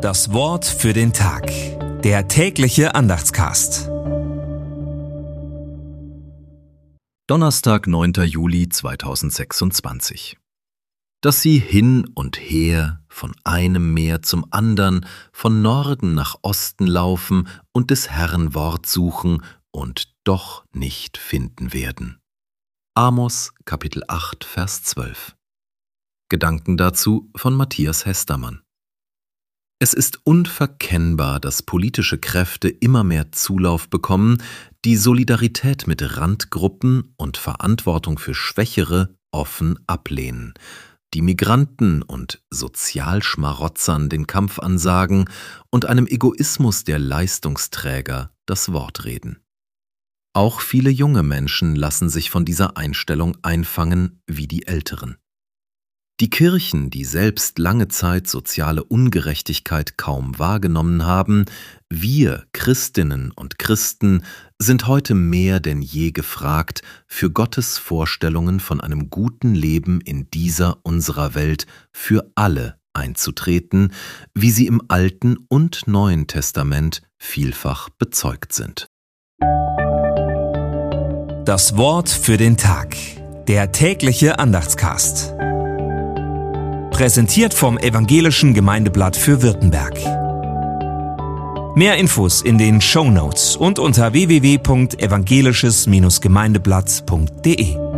Das Wort für den Tag. Der tägliche Andachtscast. Donnerstag, 9. Juli 2026. Dass sie hin und her, von einem Meer zum andern, von Norden nach Osten laufen und des Herrn Wort suchen und doch nicht finden werden. Amos, Kapitel 8, Vers 12. Gedanken dazu von Matthias Hestermann. Es ist unverkennbar, dass politische Kräfte immer mehr Zulauf bekommen, die Solidarität mit Randgruppen und Verantwortung für Schwächere offen ablehnen, die Migranten und Sozialschmarotzern den Kampf ansagen und einem Egoismus der Leistungsträger das Wort reden. Auch viele junge Menschen lassen sich von dieser Einstellung einfangen wie die Älteren. Die Kirchen, die selbst lange Zeit soziale Ungerechtigkeit kaum wahrgenommen haben, wir Christinnen und Christen sind heute mehr denn je gefragt, für Gottes Vorstellungen von einem guten Leben in dieser unserer Welt für alle einzutreten, wie sie im Alten und Neuen Testament vielfach bezeugt sind. Das Wort für den Tag. Der tägliche Andachtscast. Präsentiert vom Evangelischen Gemeindeblatt für Württemberg. Mehr Infos in den Shownotes und unter www.evangelisches-gemeindeblatt.de.